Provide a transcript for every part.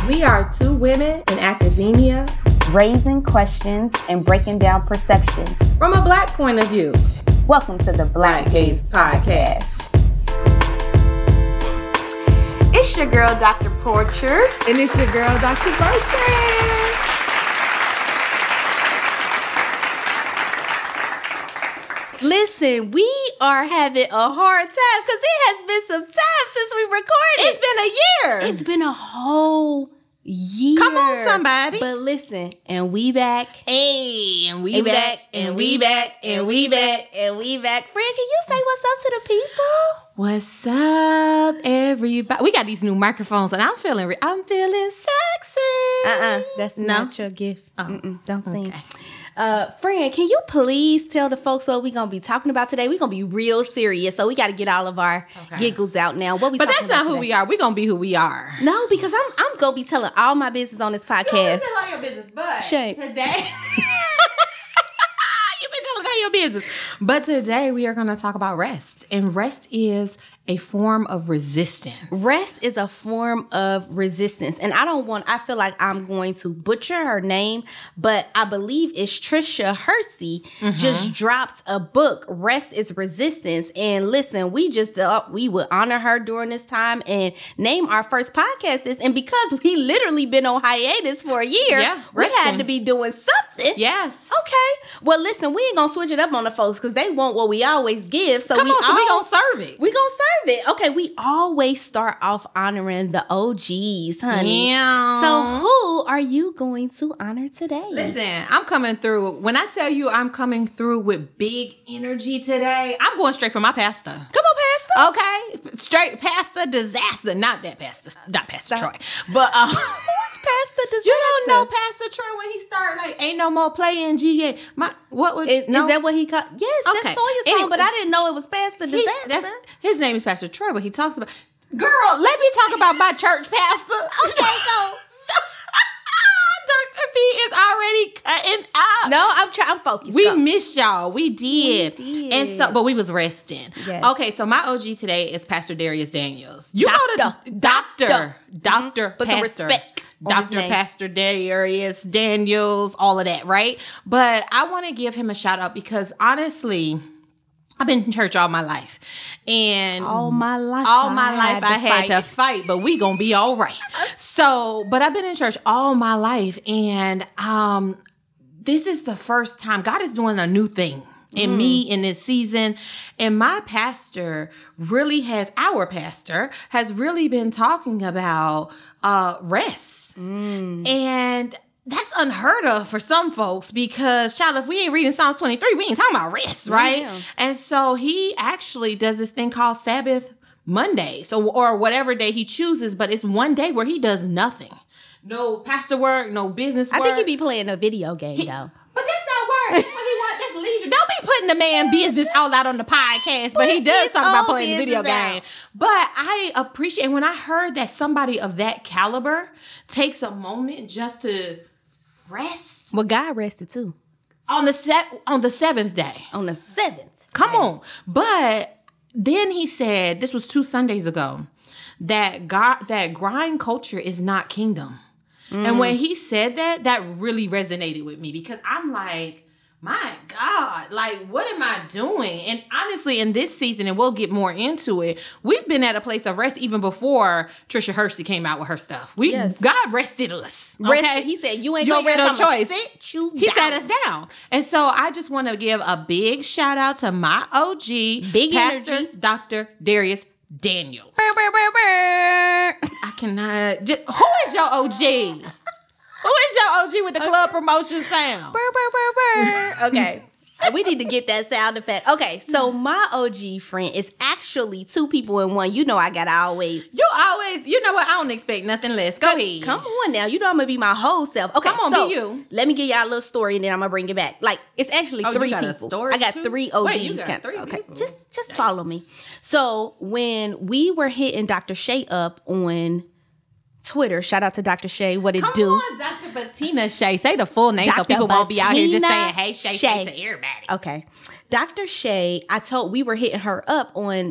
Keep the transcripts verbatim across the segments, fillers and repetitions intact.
We are two women in academia, raising questions and breaking down perceptions from a Black point of view. Welcome to the Black, Black Gaze Podcast. It's your girl, Doctor Porcher. And it's your girl, Doctor Bertrand. Listen, we are having a hard time because it has been some time since we recorded. It's been a year. It's been a whole year. Come on, somebody. But listen, and we back. Hey, and we And back, and we back, and we back, and we back. Friend, can you say what's up to the people? What's up, everybody? We got these new microphones, and I'm feeling, re- I'm feeling sexy. Uh-uh, that's No? not your gift. Oh, Mm-mm, don't sing. okay. Uh, friend, can you please tell the folks what we're going to be talking about today? We're going to be real serious, so we got to get all of our Okay. giggles out now. What we But talking that's not about who today? we are. We're going to be who we are. No, because I'm I'm going to be telling all my business on this You podcast. always tell all your business, but Shame. today... You've been telling all your business. But today we are going to talk about rest. And rest is a form of resistance. Rest is a form of resistance. And I don't want, I feel like I'm going to butcher her name, but I believe it's Trisha Hersey Mm-hmm. just dropped a book, Rest is Resistance. And listen, we just, uh, we would honor her during this time and name our first podcast this. And because we literally been on hiatus for a year, Yeah, we had resting. to be doing something. Yes. Okay. Well, listen, we ain't going to switch it up on the folks because they want what we always give. So Come we on, so all, we going to serve it. we gonna serve it. Okay, we always start off honoring the O Gs, honey. Yeah. So who are you going to honor today? Listen, I'm coming through. When I tell you I'm coming through with big energy today, I'm going straight for my pastor. Come on, Pastor. Okay? Straight pastor disaster. Not that pastor. Not Pastor Stop. Troy. But uh, Who's Pastor Disaster? you don't know Pastor Troy when he started like, ain't no more playing G A. My, what was, Is, no? is that what he called? Yes, Okay. that's Sawyer song, Anyways, but I didn't know it was Pastor He's- Disaster. that's- his name is Pastor Troy, but he talks about, girl, let me talk about my church pastor. Okay, go. Doctor P is already cutting out. No, I'm trying. I'm focused. We Go. missed y'all. We did. We did. And so, but we was resting. Yes. Okay, so my O G today is Pastor Darius Daniels. You Doctor. know the doctor. Doctor. Doctor. Put some Pastor. respect on his Doctor name. Pastor Darius Daniels, all of that, right? But I want to give him a shout out because honestly, I've been in church all my life. And all my life. all my life I had fight. to fight, but we gonna be all right. So, but I've been in church all my life, and um, this is the first time God is doing a new thing in me in this season. And my pastor really has, our pastor has really been talking about uh, rest. And that's unheard of for some folks because, child, if we ain't reading Psalms twenty-three, we ain't talking about rest, right? Yeah. And so he actually does this thing called Sabbath Monday, so or whatever day he chooses, but it's one day where he does nothing. No pastor work, no business work. I think he be playing a video game, though. But that's not work. That's what he wants. That's leisure. Don't be putting the man business all out on the podcast, but he Put does his talk about own playing the video business out. game. But I appreciate when I heard that somebody of that caliber takes a moment just to rest Well, God rested too on the set on the seventh day. on the seventh. Come on. But then he said, this was two Sundays ago, that God, that grind culture is not kingdom. And when he said that, that really resonated with me because I'm like, my God, like, what am I doing? And honestly, in this season, and we'll get more into it, we've been at a place of rest even before Trisha Hersey came out with her stuff. We Yes. God rested us. Rested. Okay? He said, you ain't You gonna ain't rest, got no I'ma choice. sit you He down. sat us down. And so I just want to give a big shout out to my O G, Big Pastor energy. Doctor Darius Daniels. Brr, brr, brr, brr. I cannot. Just, who is your O G? Who is your O G with the club promotion sound? Brr, brr, brr, brr. Okay. We need to get that sound effect. Okay, so my O G friend is actually two people in one. You know I gotta always You always, you know what? I don't expect nothing less. Go ahead. come on now. You know I'm gonna be my whole self. Okay, Come on, so be you. let me give y'all a little story and then I'm gonna bring it back. Like it's actually Oh, you three got a people. story I got too? three O Gs. Wait, you got kind- three okay, people? just just follow me. So when we were hitting Doctor Shay up on Twitter, shout out to Doctor Shay. What it Come do? on, Doctor Bettina Shay. Say the full name so Doctor people won't be out here just saying, Bettina hey, Shay, Shay. Shay to everybody. Okay. Doctor Shay, I told we were hitting her up on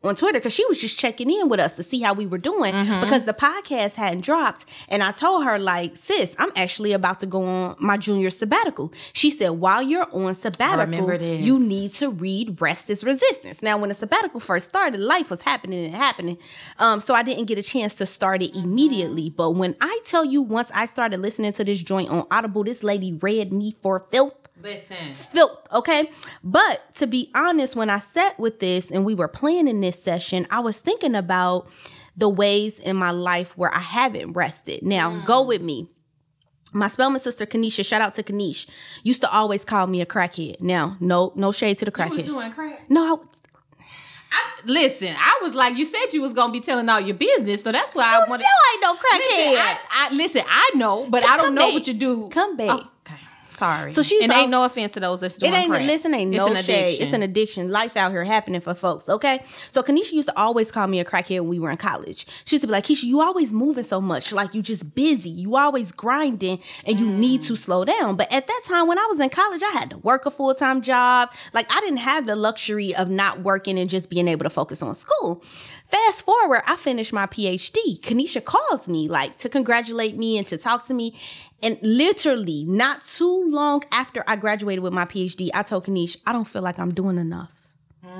on Twitter because she was just checking in with us to see how we were doing mm-hmm. because the podcast hadn't dropped. And I told her, like, sis, I'm actually about to go on my junior sabbatical. She said, while you're on sabbatical, you need to read Rest is Resistance. Now, when the sabbatical first started, life was happening and happening. Um, so I didn't get a chance to start it immediately. But when I tell you, once I started listening to this joint on Audible, this lady read me for filth. Listen. Filth, okay? But to be honest, when I sat with this and we were planning this session, I was thinking about the ways in my life where I haven't rested. Now, mm. go with me. My Spelman sister, Kanisha, shout out to Kanish, used to always call me a crackhead. Now, no no shade to the crackhead. You was doing crack? No, I I, listen, I was like, you said you was going to be telling all your business, so that's why no, I wanted... You ain't no crackhead. Listen, I, I, listen, I know, but Come I don't know back. what you do. Come back. Oh, okay. Sorry. So she's and all, ain't no offense to those that's doing it ain't crack. Listen, ain't it's no an shade. addiction. It's an addiction. Life out here happening for folks, okay? So Kanisha used to always call me a crackhead when we were in college. She used to be like, Keisha, you always moving so much. Like, you just busy. You always grinding and you mm. need to slow down. But at that time, when I was in college, I had to work a full-time job. Like, I didn't have the luxury of not working and just being able to focus on school. Fast forward, I finished my P H D. Kanisha calls me, like, to congratulate me and to talk to me. And literally, not too long after I graduated with my P H D, I told Kanisha, I don't feel like I'm doing enough.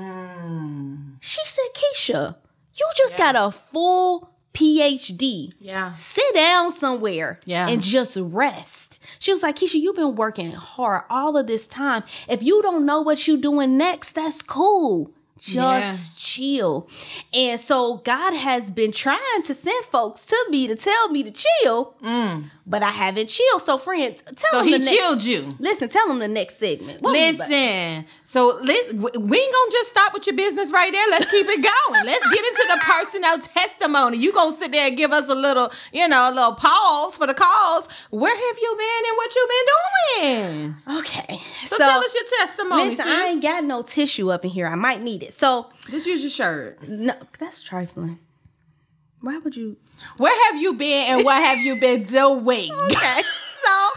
Mm. She said, Keisha, you just yeah. got a full P H D. Yeah. Sit down somewhere yeah. and just rest. She was like, Keisha, you've been working hard all of this time. If you don't know what you're doing next, that's cool. Just yeah. chill. And so God has been trying to send folks to me to tell me to chill, mm. but I haven't chilled. So friend, tell so him he the chilled next, you. Listen, tell him the next segment. What listen. So let, we ain't gonna just stop with your business right there. Let's keep it going. Let's get into the personal testimony. You gonna sit there and give us a little, you know, a little pause for the cause. Where have you been and what you been doing? Okay. So, so tell us your testimony. Listen, sis. I ain't got no tissue up in here. I might need it. So just use your shirt. No, that's trifling. Why would you? Where have you been and what have you been doing? Okay. So,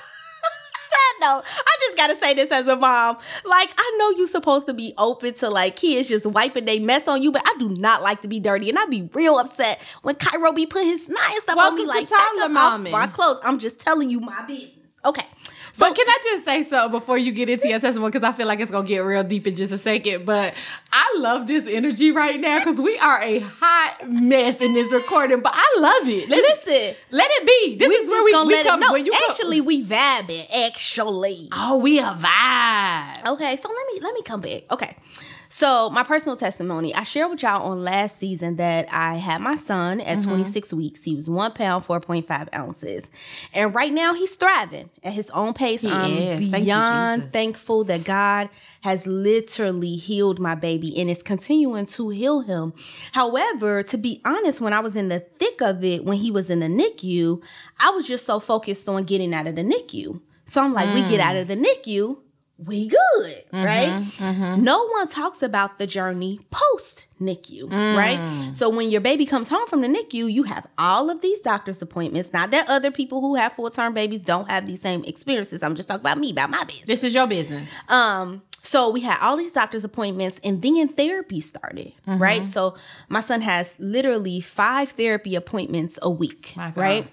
sad note, I just gotta say this as a mom. Like, I know you're supposed to be open to like kids just wiping they mess on you, but I do not like to be dirty, and I be real upset when Cairo be putting his snot and stuff Welcome on me. Like, toddler mommy. My clothes. I'm just telling you my business. Okay. So but can I just say something before you get into your testimony? Because I feel like it's going to get real deep in just a second. But I love this energy right now because we are a hot mess in this recording. But I love it. Let's, Listen. Let it be. This we is where we, we let come. It, no, when you actually, come. we vibing. Actually. Oh, we a vibe. Okay, so let me let me come back. Okay. So my personal testimony, I shared with y'all on last season that I had my son at mm-hmm. twenty-six weeks. He was one pound, four point five ounces. And right now he's thriving at his own pace. He I'm is. beyond Thank thankful that God has literally healed my baby and is continuing to heal him. However, to be honest, when I was in the thick of it, when he was in the N I C U, I was just so focused on getting out of the N I C U. So I'm like, mm. we get out of the N I C U. We good, mm-hmm, right? Mm-hmm. No one talks about the journey post N I C U, mm. right? So when your baby comes home from the N I C U, you have all of these doctor's appointments. Not that other people who have full-term babies don't have these same experiences. I'm just talking about me, about my business. This is your business. Um, so we had all these doctor's appointments and then therapy started, mm-hmm. right? So my son has literally five therapy appointments a week, right?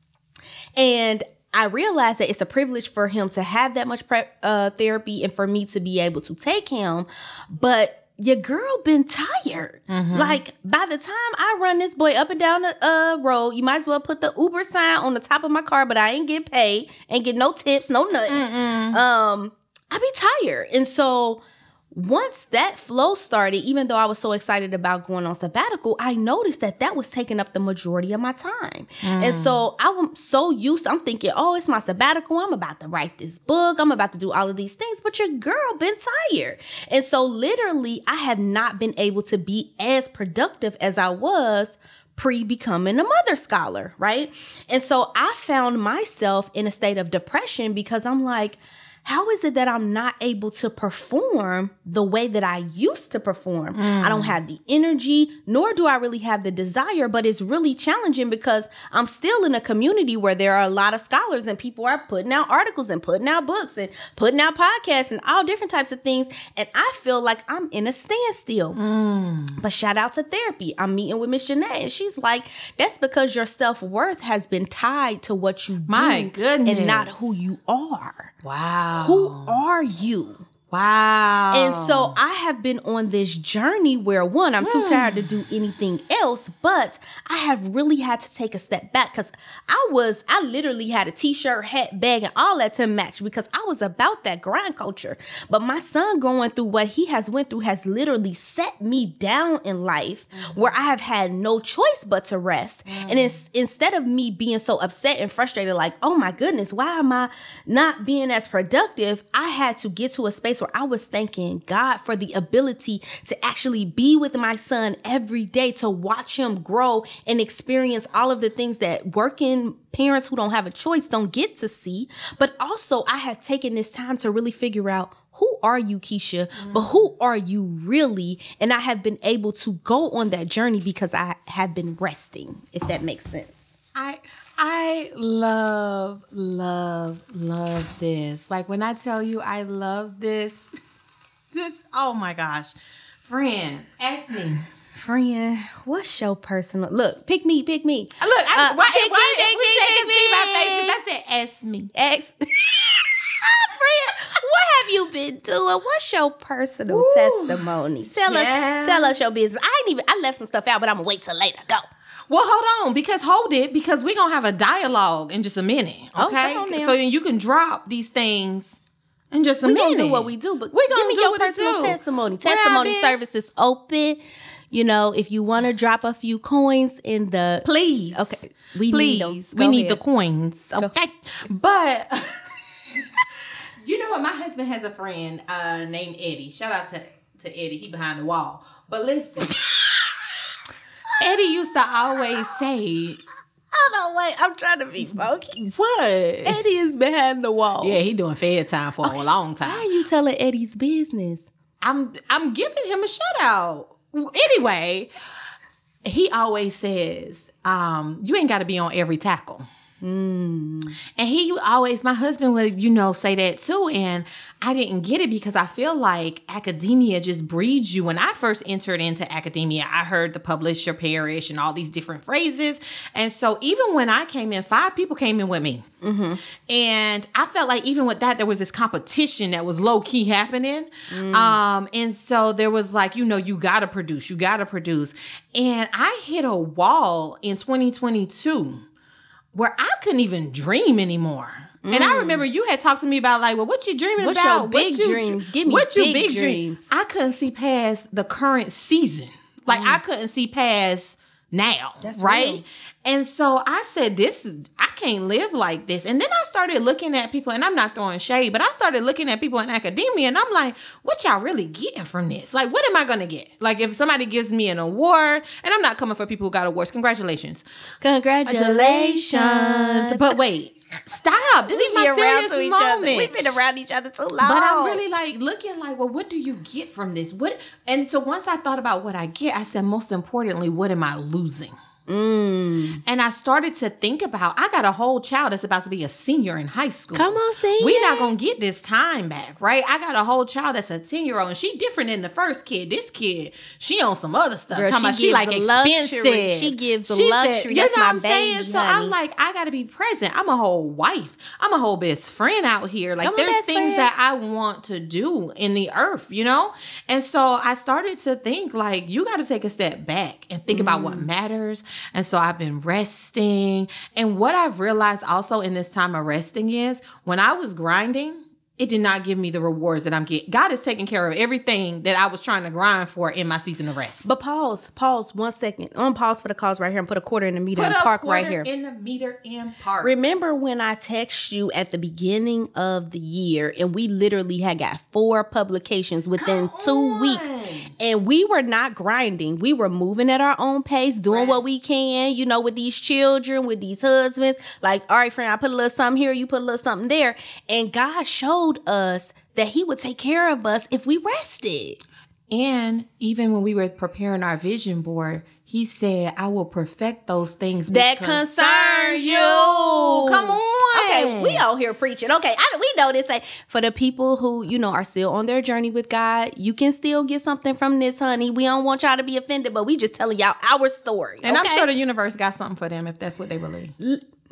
And I realized that it's a privilege for him to have that much pre- uh, therapy and for me to be able to take him. But your girl been tired. Mm-hmm. Like, by the time I run this boy up and down the uh, road, you might as well put the Uber sign on the top of my car, but I ain't get paid, ain't get no tips, no nothing. Mm-mm. Um, I be tired. And so once that flow started, even though I was so excited about going on sabbatical, I noticed that that was taking up the majority of my time. Mm. And so I was so used to, I'm thinking, oh, it's my sabbatical. I'm about to write this book. I'm about to do all of these things. But your girl been tired. And so literally, I have not been able to be as productive as I was pre-becoming a mother scholar, right? And so I found myself in a state of depression because I'm like, how is it that I'm not able to perform the way that I used to perform? Mm. I don't have the energy, nor do I really have the desire, but it's really challenging because I'm still in a community where there are a lot of scholars and people are putting out articles and putting out books and putting out podcasts and all different types of things. And I feel like I'm in a standstill. Mm. But shout out to therapy. I'm meeting with Miss Jeanette and she's like, that's because your self-worth has been tied to what you My do goodness. and not who you are. Wow. Who are you? Wow. And so I have been on this journey where, one, I'm too tired to do anything else, but I have really had to take a step back because I was, I literally had a t-shirt, hat, bag, and all that to match because I was about that grind culture. But my son going through what he has went through has literally set me down in life mm-hmm. where I have had no choice but to rest. Mm-hmm. And it's, instead of me being so upset and frustrated, like, oh my goodness, why am I not being as productive? I had to get to a space where I was thanking God for the ability to actually be with my son every day, to watch him grow and experience all of the things that working parents who don't have a choice don't get to see. But also I had taken this time to really figure out, who are you, Keisha? Mm. But who are you really? And I have been able to go on that journey because I have been resting, if that makes sense. I I love, love, love this. Like when I tell you I love this, this, oh my gosh. Friend, ask me. Friend, what's your personal, look, pick me, pick me. Look, I, uh, why, pick why, me, pick me, pick me. I said, ask me. Ask. Friend, what have you been doing? What's your personal Ooh. testimony? Tell yeah. us, tell us your business. I ain't even, I left some stuff out, but I'm gonna wait till later. Go. Well, hold on, because hold it, because we're going to have a dialogue in just a minute, okay? Oh, so you can drop these things in just a we minute. We're going to do what we do, but we're give me do your what personal do. testimony. Where testimony service is open. You know, if you want to drop a few coins in the... Please. Okay. We Please. need them. We Go need ahead. the coins, okay? Go. But, you know what? My husband has a friend uh, named Eddie. Shout out to, to Eddie. He behind the wall. But listen... Eddie used to always say, hold on, wait, I'm trying to be funky. What? Eddie is behind the wall. Yeah, he doing fair time for okay. a long time. Why are you telling Eddie's business? I'm I'm giving him a shout out. Anyway, he always says, um, you ain't got to be on every tackle. Mm. And he always, my husband would, you know, say that too. And I didn't get it because I feel like academia just breeds you. When I first entered into academia, I heard the publish or perish and all these different phrases. And so even when I came in, five people came in with me. Mm-hmm. And I felt like even with that, there was this competition that was low key happening. Mm. Um, and so there was like, you know, you got to produce, you got to produce. And I hit a wall in twenty twenty-two. Where I couldn't even dream anymore. Mm. And I remember you had talked to me about like, well, what you dreaming What's about? Your big what you, dreams? Give me what big, you big dreams. dreams. I couldn't see past the current season. Like mm. I couldn't see past now. That's right. Real. And so I said, this is, I can't live like this. And then I started looking at people, and I'm not throwing shade, but I started looking at people in academia, and I'm like, what y'all really getting from this? Like, what am I going to get? Like, if somebody gives me an award, and I'm not coming for people who got awards. Congratulations. Congratulations. But wait. Stop. This is my serious moment. We've been around each other too long. But I'm really like looking like, well, what do you get from this? What? And so once I thought about what I get, I said, most importantly, what am I losing? Mm. And I started to think about, I got a whole child that's about to be a senior in high school. Come on, senior. We're not going to get this time back, right? I got a whole child that's a ten-year-old, and she different than the first kid. This kid, she on some other stuff. Girl, talking about she like expensive. Luxury. She gives the she luxury. Said, you that's know my what I'm baby, saying? So honey. I'm like, I got to be present. I'm a whole wife. I'm a whole best friend out here. Like, I'm there's things friend. that I want to do in the earth, you know? And so I started to think, like, you got to take a step back and think mm. about what matters. And so I've been resting. And what I've realized also in this time of resting is when I was grinding, it did not give me the rewards that I'm getting. God is taking care of everything that I was trying to grind for in my season of rest. But pause, pause one second. I'm gonna pause for the calls right here and put a quarter in the meter put and park right here. in the meter and park. Remember when I text you at the beginning of the year and we literally had got four publications within Come two on. weeks and we were not grinding. We were moving at our own pace, doing rest. what we can, you know, with these children, with these husbands. Like, all right, friend, I put a little something here, you put a little something there. And God showed told us that he would take care of us if we rested. And even when we were preparing our vision board, he said, I will perfect those things that which concern you. Come on. Okay, we out here preaching. Okay, I, we know this. Like, for the people who, you know, are still on their journey with God, you can still get something from this, honey. We don't want y'all to be offended, but we just telling y'all our story. And okay? I'm sure the universe got something for them if that's what they believe. L-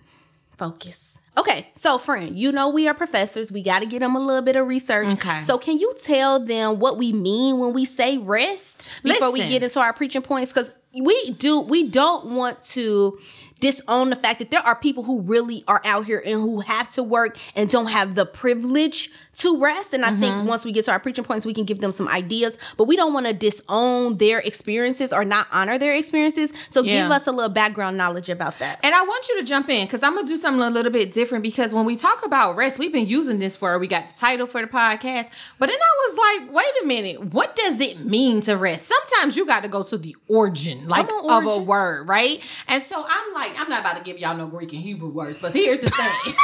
Focus. Okay, so friend, you know we are professors. We got to get them a little bit of research. Okay. So can you tell them what we mean when we say rest before Listen. we get into our preaching points? Because we do, we don't want to disown the fact that there are people who really are out here and who have to work and don't have the privilege to rest. And I mm-hmm. think once we get to our preaching points, we can give them some ideas, but we don't want to disown their experiences or not honor their experiences. So yeah. give us a little background knowledge about that. And I want you to jump in because I'm going to do something a little bit different, because when we talk about rest, we've been using this for, we got the title for the podcast, but then I was like, wait a minute, what does it mean to rest? Sometimes you got to go to the origin, like on, origin. of a word, right? And so I'm like, I'm not about to give y'all no Greek and Hebrew words, but here's the thing.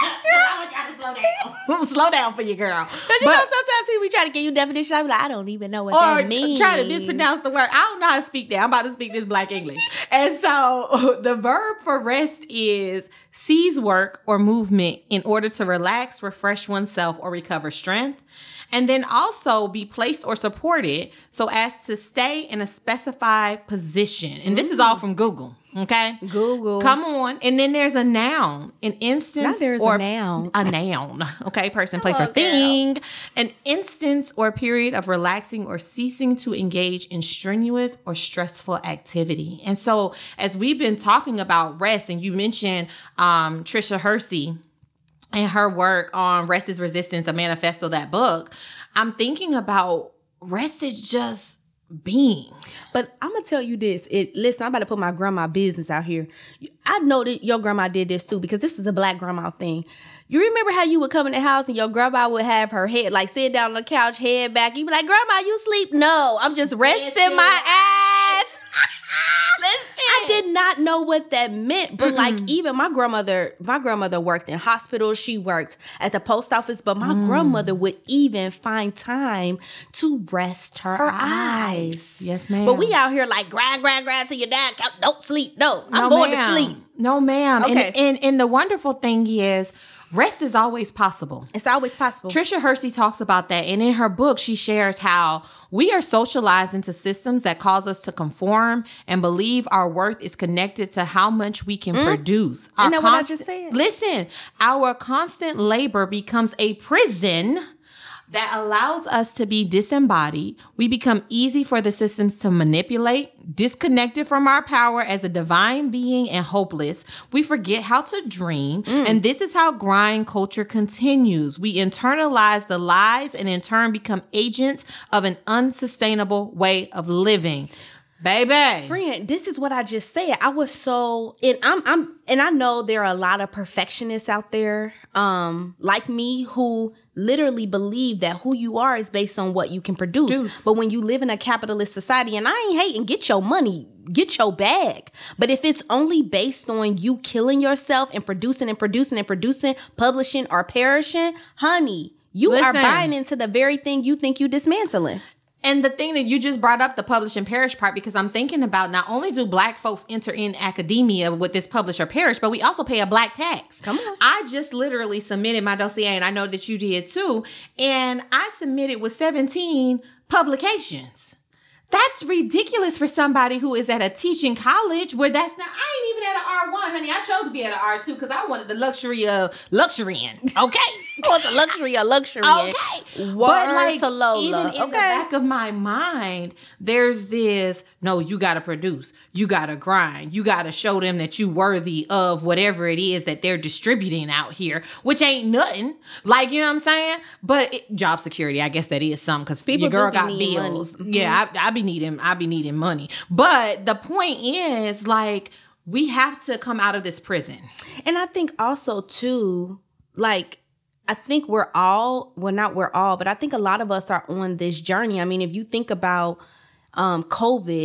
I want y'all to slow down. Slow down for your girl. Because you but, know, sometimes we try to give you definition. I'm like, I don't even know what that means. Or try to mispronounce the word. I don't know how to speak that. I'm about to speak this Black English. And so the verb for rest is cease work or movement in order to relax, refresh oneself, or recover strength. And then also be placed or supported so as to stay in a specified position. And this mm. is all from Google. Okay. Google. Come on. And then there's a noun, an instance. Now there's or a noun. A noun. Okay. Person, place, or thing. Girl. An instance or period of relaxing or ceasing to engage in strenuous or stressful activity. And so as we've been talking about rest, and you mentioned um, Tricia Hersey and her work on Rest is Resistance, a manifesto, that book, I'm thinking about rest is just being. But I'm gonna tell you this. It listen, I'm about to put my grandma business out here. I know that your grandma did this too, because this is a Black grandma thing. You remember how you would come in the house and your grandma would have her head, like sit down on the couch, head back. You'd be like, Grandma, you sleep? No, I'm just resting my ass. Listen. I did not know what that meant, but Mm-mm. like even my grandmother, my grandmother worked in hospitals. She worked at the post office, but my mm. grandmother would even find time to rest her, her eyes. eyes. Yes, ma'am. But we out here like grind, grind, grind till you die. Don't sleep. No, I'm no, going ma'am. to sleep. No, ma'am. Okay. And, and, and the wonderful thing is, rest is always possible. It's always possible. Tricia Hersey talks about that. And in her book, she shares how we are socialized into systems that cause us to conform and believe our worth is connected to how much we can mm. produce. Our Isn't that const- what I just said? Listen, our constant labor becomes a prison that allows us to be disembodied. We become easy for the systems to manipulate, disconnected from our power as a divine being, and hopeless. We forget how to dream. Mm. And this is how grind culture continues. We internalize the lies and in turn become agents of an unsustainable way of living. Baby. Friend, this is what I just said. I was so, and I'm, I'm, and I know there are a lot of perfectionists out there, um, like me, who literally believe that who you are is based on what you can produce. Juice. But when you live in a capitalist society, and I ain't hating, get your money, get your bag. But if it's only based on you killing yourself and producing and producing and producing, publishing or perishing, honey, you Listen. are buying into the very thing you think you dismantling. And the thing that you just brought up, the publish and perish part, because I'm thinking about not only do Black folks enter in academia with this publish or perish, but we also pay a Black tax. Come on. I just literally submitted my dossier, and I know that you did too. And I submitted with seventeen publications. That's ridiculous for somebody who is at a teaching college where that's not, I ain't even at an R one, honey. I chose to be at an R two because I wanted the luxury of luxurying. Okay. I want the luxury of luxury. Okay. Word but like, to Lola. Even in okay. the back of my mind, there's this, no, you got to produce. You got to grind. You got to show them that you worthy of whatever it is that they're distributing out here, which ain't nothing. Like, you know what I'm saying? But it, job security, I guess that is something because your girl got bills. Money. Yeah, I, I be needing, I be needing money. But the point is, like, we have to come out of this prison. And I think also too, like, I think we're all, well, not we're all, but I think a lot of us are on this journey. I mean, if you think about um, COVID,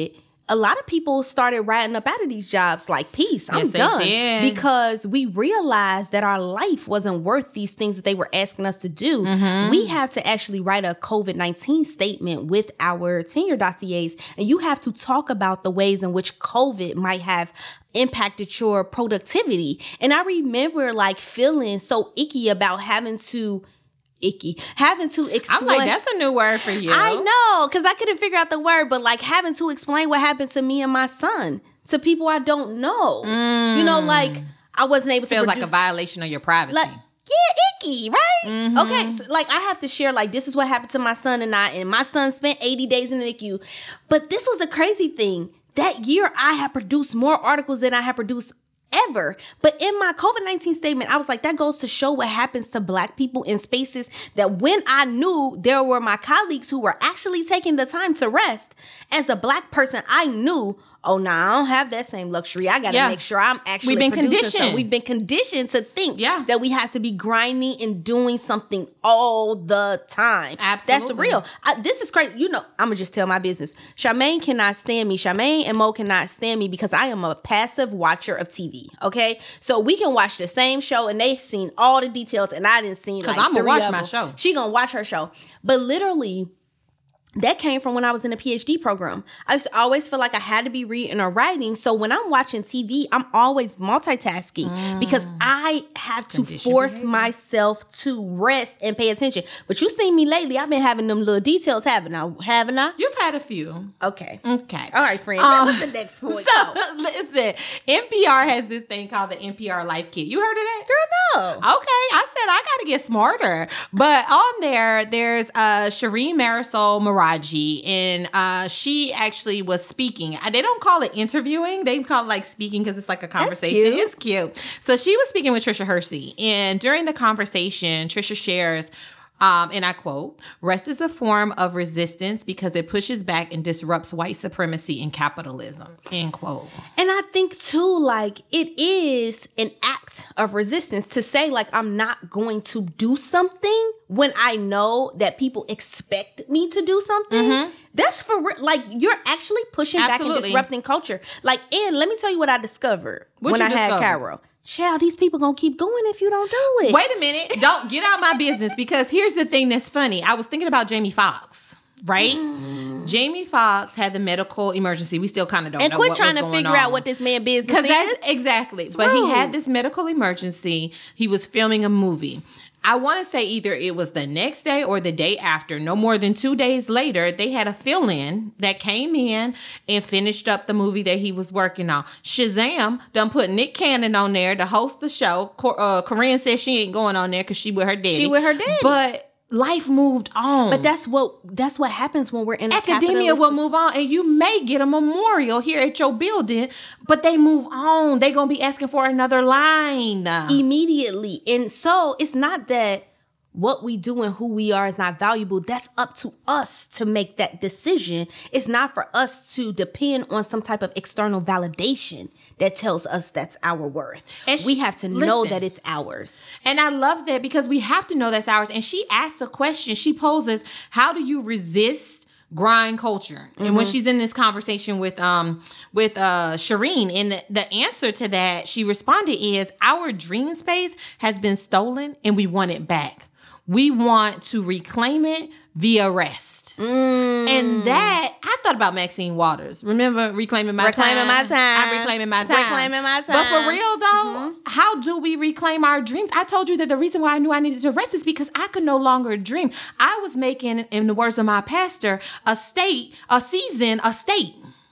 a lot of people started riding up out of these jobs like, peace, I'm Yes, they done. did. Because we realized that our life wasn't worth these things that they were asking us to do. Mm-hmm. We have to actually write a COVID nineteen statement with our tenure dossiers. And you have to talk about the ways in which COVID might have impacted your productivity. And I remember like feeling so icky about having to icky having to explain. I'm like, that's a new word for you. I know, because I couldn't figure out the word, but like having to explain what happened to me and my son to people I don't know. Mm. You know, like I wasn't able it to feels produce, like a violation of your privacy. like, yeah, icky, right? Mm-hmm. Okay, so, like I have to share, like, this is what happened to my son and I, and my son spent eighty days in the N I C U. But this was a crazy thing. That year, I had produced more articles than I had produced ever. But in my COVID nineteen statement, I was like, that goes to show what happens to Black people in spaces that when I knew there were my colleagues who were actually taking the time to rest, as a Black person, I knew, oh, no, nah, I don't have that same luxury. I got to yeah. make sure I'm actually We've been producing conditioned. something. We've been conditioned to think yeah. that we have to be grinding and doing something all the time. Absolutely. That's real. I, this is crazy. You know, I'm going to just tell my business. Charmaine cannot stand me. Charmaine and Mo cannot stand me because I am a passive watcher of T V. Okay? So we can watch the same show and they've seen all the details and I didn't see like I'm gonna three watch of my them. show. She going to watch her show. But literally, that came from when I was in a P H D program. I used to always feel like I had to be reading or writing. So when I'm watching T V, I'm always multitasking mm. because I have to Condition force behavior. myself to rest and pay attention. But you seen me lately. I've been having them little details, haven't I? Haven't I? You've had a few. Okay. Okay. All right, friend. Um, What's the next point? So, listen, N P R has this thing called the N P R Life Kit. You heard of that? Girl, no. Okay. I said I got to get smarter. But on there, there's uh, Shireen Marisol Meraji, and uh, she actually was speaking. They don't call it interviewing. They call it like speaking because it's like a conversation. Cute. It's cute. So she was speaking with Trisha Hersey. And during the conversation, Trisha shares, Um, and I quote, "Rest is a form of resistance because it pushes back and disrupts white supremacy and capitalism." End quote. And I think too, like it is an act of resistance to say like, I'm not going to do something when I know that people expect me to do something. Mm-hmm. That's for re- like, you're actually pushing Absolutely. back and disrupting culture. Like, and let me tell you what I discovered What when you I discovered? had Cairo. Child, these people gonna keep going if you don't do it. Wait a minute. Don't get out my business, because here's the thing that's funny. I was thinking about Jamie Foxx, right? Mm. Jamie Foxx had the medical emergency. We still kind of don't and know quit what trying was to going figure on. out what this man business is. Because that's exactly. It's but rude. he had this medical emergency. He was filming a movie. I want to say either it was the next day or the day after. No more than two days later, they had a fill-in that came in and finished up the movie that he was working on. Shazam done put Nick Cannon on there to host the show. Cor- uh, Corinne says she ain't going on there because she with her daddy. She with her daddy. But life moved on. But that's what that's what happens when we're in a academia will move on, and you may get a memorial here at your building, but they move on. They gonna be asking for another line immediately. And so it's not that what we do and who we are is not valuable. That's up to us to make that decision. It's not for us to depend on some type of external validation that tells us that's our worth. And we she, have to know listen, that it's ours. And I love that, because we have to know that's ours. And she asks a question. She poses, how do you resist grind culture? And mm-hmm. when she's in this conversation with um with uh Shireen, and the, the answer to that, she responded is, our dream space has been stolen and we want it back. We want to reclaim it via rest. Mm. And that, I thought about Maxine Waters. Remember Reclaiming My reclaiming Time? My Time. I'm reclaiming my time. Reclaiming my time. But for real though, mm-hmm. how do we reclaim our dreams? I told you that the reason why I knew I needed to rest is because I could no longer dream. I was making, in the words of my pastor, a state, a season, a state.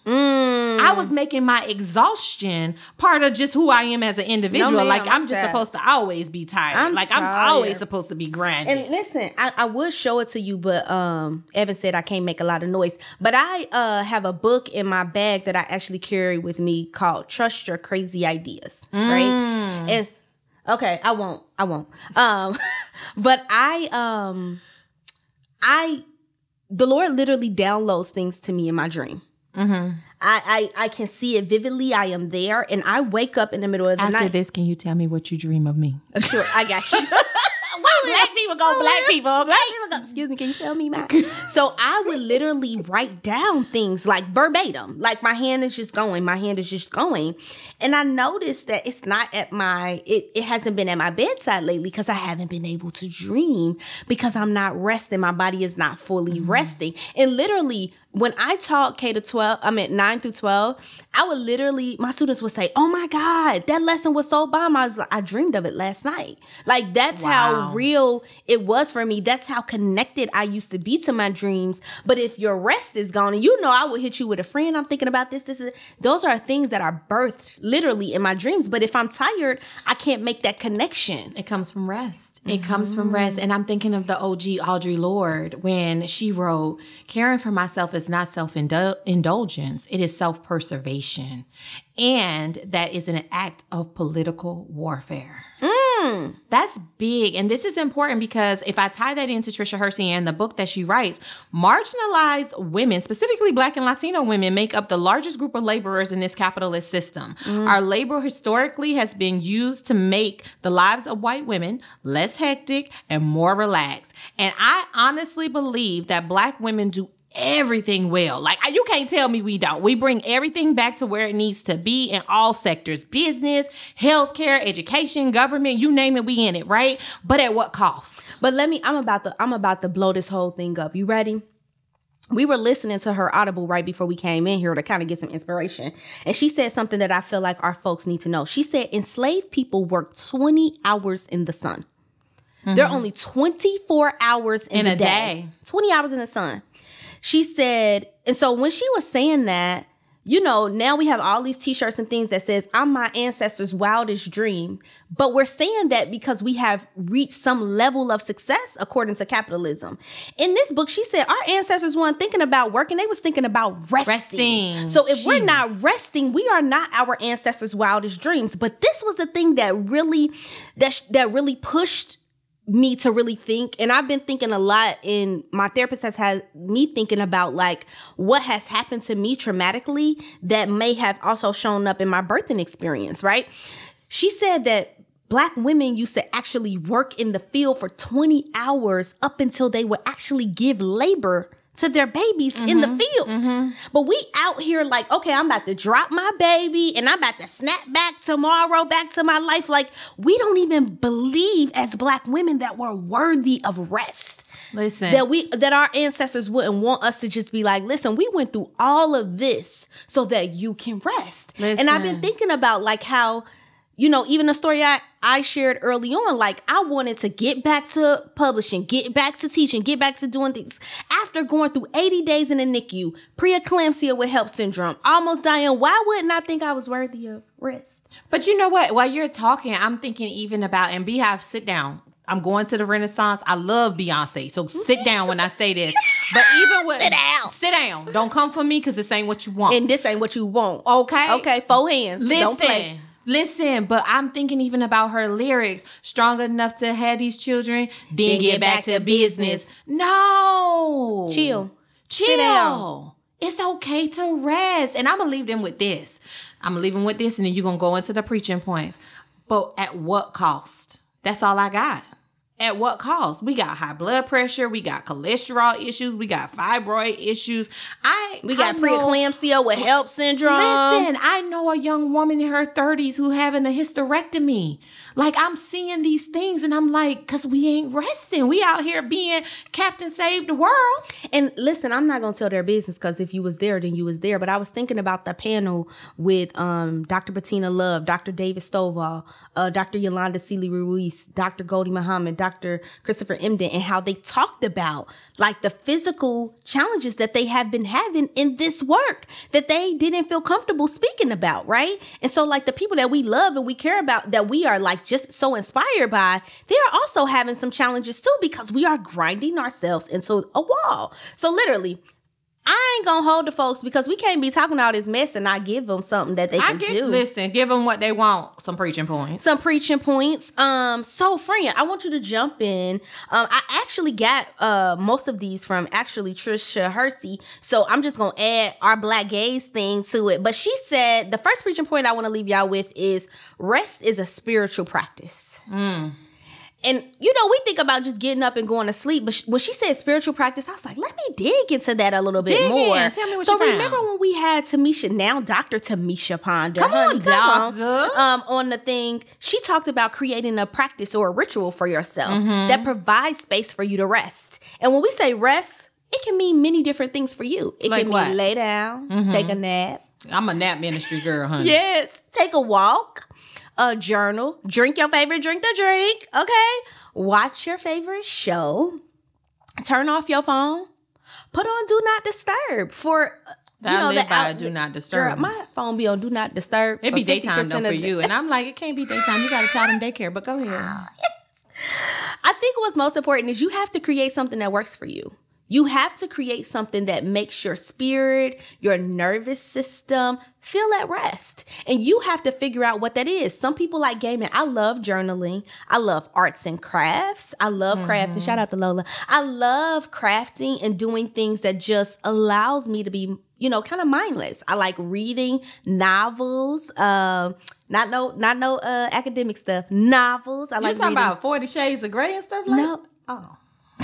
Mm. I was making my exhaustion part of just who I am as an individual. No, like, I'm, I'm just tired. supposed to always be tired. I'm like, tired. I'm always supposed to be grinding. And listen, I, I would show it to you, but um, Evan said I can't make a lot of noise. But I uh, have a book in my bag that I actually carry with me called Trust Your Crazy Ideas, mm. right? And okay, I won't. I won't. Um, but I, um, I, the Lord literally downloads things to me in my dream. Mm-hmm. I, I I can see it vividly. I am there, and I wake up in the middle of the After night. After this, can you tell me what you dream of me? Uh, sure, I got you. Wait black people go, black people, black people go. Excuse me, can you tell me, Matt? So I would literally write down things like verbatim. Like my hand is just going, my hand is just going. And I noticed that it's not at my, it, it hasn't been at my bedside lately because I haven't been able to dream because I'm not resting. My body is not fully mm-hmm. resting. And literally, when I taught K to twelve, I mean nine through twelve, I would literally, my students would say, oh my God, that lesson was so bomb. I was like, I dreamed of it last night. Like that's wow. how real it was for me. That's how connected I used to be to my dreams. But if your rest is gone, and you know I would hit you with a friend, I'm thinking about this, this is, those are things that are birthed literally in my dreams. But if I'm tired, I can't make that connection. It comes from rest. It mm-hmm. comes from rest. And I'm thinking of the O G Audre Lorde when she wrote, caring for myself is not self-indulgence, it is self-preservation. And that is an act of political warfare. Mm. That's big. And this is important because if I tie that into Tricia Hersey and the book that she writes, marginalized women, specifically Black and Latino women, make up the largest group of laborers in this capitalist system. Mm. Our labor historically has been used to make the lives of white women less hectic and more relaxed. And I honestly believe that Black women do everything well. Like, you can't tell me we don't. We bring everything back to where it needs to be in all sectors: business, healthcare, education, government, you name it, we in it, right? But at what cost? But let me, I'm about to, I'm about to blow this whole thing up. You ready? We were listening to her Audible right before we came in here to kind of get some inspiration. And she said something that I feel like our folks need to know. She said enslaved people work twenty hours in the sun. Mm-hmm. There are only twenty-four hours in, in a, a day. day. twenty hours in the sun. She said, and so when she was saying that, you know, now we have all these t-shirts and things that says, I'm my ancestors' wildest dream. But we're saying that because we have reached some level of success according to capitalism. In this book, she said our ancestors weren't thinking about working. They was thinking about resting. resting. So if Jeez. we're not resting, we are not our ancestors' wildest dreams. But this was the thing that really, that, sh- that really pushed me to really think. And I've been thinking a lot, and my therapist has had me thinking about like what has happened to me traumatically that may have also shown up in my birthing experience, right? She said that Black women used to actually work in the field for twenty hours up until they would actually give labor to their babies mm-hmm, in the field. Mm-hmm. But we out here like, okay, I'm about to drop my baby and I'm about to snap back tomorrow, back to my life. Like, we don't even believe as Black women that we're worthy of rest. Listen. That we that our ancestors wouldn't want us to just be like, listen, we went through all of this so that you can rest. Listen. And I've been thinking about like how, you know, even the story I, I shared early on, like I wanted to get back to publishing, get back to teaching, get back to doing things. After going through eighty days in the N I C U, preeclampsia with HELLP syndrome, almost dying, why wouldn't I think I was worthy of rest? But you know what? While you're talking, I'm thinking even about, and Beehive, sit down. I'm going to the Renaissance. I love Beyonce, so sit down when I say this. But even with sit down, sit down. Don't come for me because this ain't what you want, and this ain't what you want. Okay, okay, four hands. Listen. Don't play. Listen, but I'm thinking even about her lyrics. Strong enough to have these children, then, then get, get back, back to business. business. No. Chill. Chill. Sit down. It's okay to rest. And I'm going to leave them with this. I'm going to leave them with this, and then you're going to go into the preaching points. But at what cost? That's all I got. At what cost? We got high blood pressure. We got cholesterol issues. We got fibroid issues. I We got I preeclampsia with HELLP syndrome. Listen, I know a young woman in her thirties who having a hysterectomy. Like, I'm seeing these things and I'm like, because we ain't resting. We out here being Captain Save the World. And listen, I'm not going to tell their business because if you was there, then you was there. But I was thinking about the panel with um, Doctor Bettina Love, Doctor David Stovall, uh, Doctor Yolanda Seeley Ruiz, Doctor Goldie Muhammad, Doctor Christopher Emdin, and how they talked about like the physical challenges that they have been having in this work that they didn't feel comfortable speaking about, right? And so like the people that we love and we care about, that we are like just so inspired by, they are also having some challenges too because we are grinding ourselves into a wall. So literally, I ain't gonna hold the folks because we can't be talking all this mess and not give them something that they can I get, do. Listen, give them what they want. Some preaching points. Some preaching points. Um, so friend, I want you to jump in. Um, I actually got uh most of these from actually Tricia Hersey. So I'm just gonna add our Black gaze thing to it. But she said the first preaching point I want to leave y'all with is rest is a spiritual practice. Mm. And, you know, we think about just getting up and going to sleep. But sh- when she said spiritual practice, I was like, let me dig into that a little bit dig more. In. Tell me what so you found. remember when we had Tamisha, now Doctor Tamisha Ponder. Come honey, on, doctor. On, um, on the thing, she talked about creating a practice or a ritual for yourself mm-hmm. that provides space for you to rest. And when we say rest, it can mean many different things for you. It like can what? mean lay down, mm-hmm. take a nap. I'm a nap ministry girl, honey. Yes. Take a walk, a journal, drink your favorite drink to drink, okay? Watch your favorite show, turn off your phone, put on Do Not Disturb for, you I know, live the by out- Do Not Disturb. Girl, my phone be on Do Not Disturb. It be for daytime though for of you. And I'm like, it can't be daytime. You got a child in daycare, but go ahead. I think what's most important is you have to create something that works for you. You have to create something that makes your spirit, your nervous system feel at rest. And you have to figure out what that is. Some people like gaming. I love journaling. I love arts and crafts. I love mm-hmm. crafting. Shout out to Lola. I love crafting and doing things that just allows me to be, you know, kind of mindless. I like reading novels. Um, not no, not no uh, academic stuff. Novels. I you like talking reading. about Forty Shades of Grey and stuff like that? No. Oh.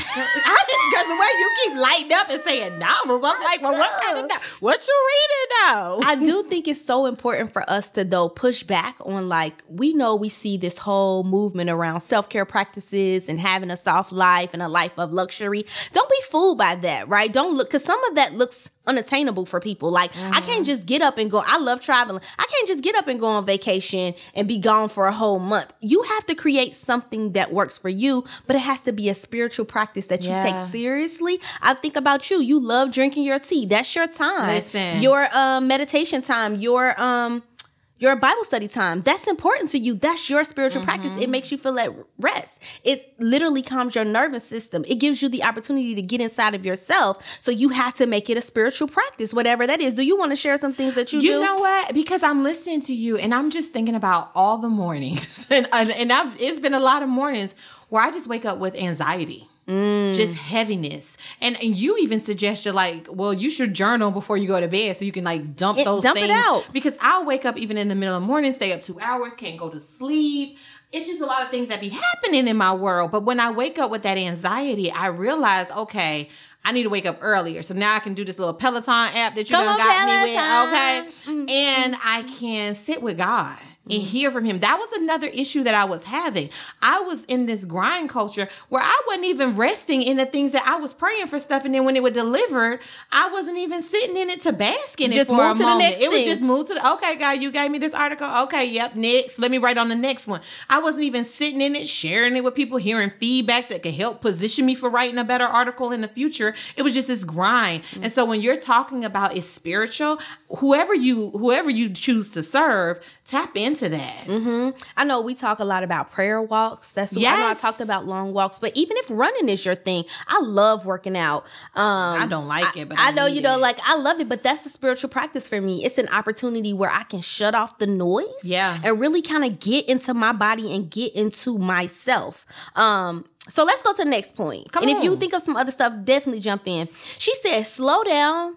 Because the way you keep lighting up and saying novels, I'm like, well, what kind of no- what you reading though? I do think it's so important for us to though push back on, like, we know we see this whole movement around self-care practices and having a soft life and a life of luxury. Don't be fooled by that, right? Don't look, because some of that looks unattainable for people. Like, mm-hmm. I can't just get up and go. I love traveling. I can't just get up and go on vacation and be gone for a whole month. You have to create something that works for you, but it has to be a spiritual practice that you yeah. take seriously. I think about you. You love drinking your tea. That's your time. Listen. Your um, meditation time. Your um. Your Bible study time, that's important to you. That's your spiritual mm-hmm. practice. It makes you feel at rest. It literally calms your nervous system. It gives you the opportunity to get inside of yourself. So you have to make it a spiritual practice, whatever that is. Do you want to share some things that you, you do? You know what? Because I'm listening to you and I'm just thinking about all the mornings. and and I've, it's been a lot of mornings where I just wake up with anxiety. Mm. Just heaviness. And and you even suggested, like, well, you should journal before you go to bed so you can, like, dump it, those dump things. It out. Because I'll wake up even in the middle of the morning, stay up two hours, can't go to sleep. It's just a lot of things that be happening in my world. But when I wake up with that anxiety, I realize, okay, I need to wake up earlier. So now I can do this little Peloton app that you Come done on, got Peloton. me with, okay? Mm-hmm. And I can sit with God and hear from him. That was another issue that I was having. I was in this grind culture where I wasn't even resting in the things that I was praying for stuff. And then when it was delivered, I wasn't even sitting in it to bask in it just for a move to moment. the next it was thing. just move to the, okay, God, you gave me this article. Okay, yep, next. Let me write on the next one. I wasn't even sitting in it, sharing it with people, hearing feedback that could help position me for writing a better article in the future. It was just this grind. Mm-hmm. And so when you're talking about it's spiritual, whoever you, whoever you choose to serve, tap into that. Mm-hmm. I know we talk a lot about prayer walks. That's yes. I know I talked about long walks, but even if running is your thing, I love working out. Um, I don't like it, but I, I, I know you it. don't like. I love it, but that's a spiritual practice for me. It's an opportunity where I can shut off the noise, yeah, and really kind of get into my body and get into myself. Um, so let's go to the next point. Come and on. if you think of some other stuff, definitely jump in. She said, "Slow down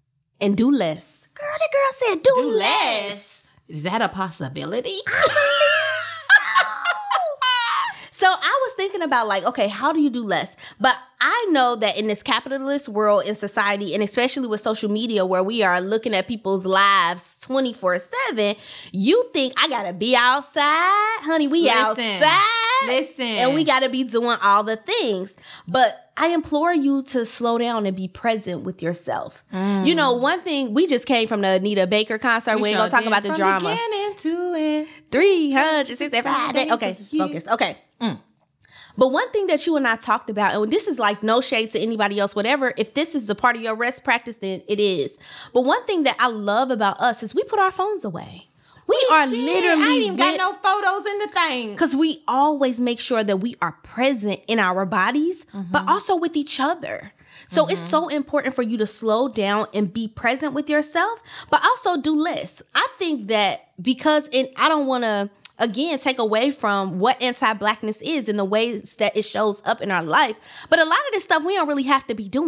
and do less." Girl, the girl said, "Do, do less. less." Is that a possibility? So I was thinking about, like, okay, how do you do less? But I know that in this capitalist world, in society, and especially with social media where we are looking at people's lives twenty-four seven, you think I got to be outside? Honey, we Listen, outside. Listen. And we got to be doing all the things. But I implore you to slow down and be present with yourself. Mm. You know, one thing, we just came from the Anita Baker concert. We, we ain't going to talk about the from drama. Beginning to it. three hundred sixty-five days. Okay, focus. Okay. Mm. But one thing that you and I talked about, and this is like no shade to anybody else, whatever, if this is the part of your rest practice, then it is. But one thing that I love about us is we put our phones away. We, we are did. literally. I ain't even got no photos in the thing. Because we always make sure that we are present in our bodies, mm-hmm. but also with each other. So mm-hmm. it's so important for you to slow down and be present with yourself, but also do less. I think that because, and I don't want to, again, take away from what anti-Blackness is and the ways that it shows up in our life. But a lot of this stuff we don't really have to be doing.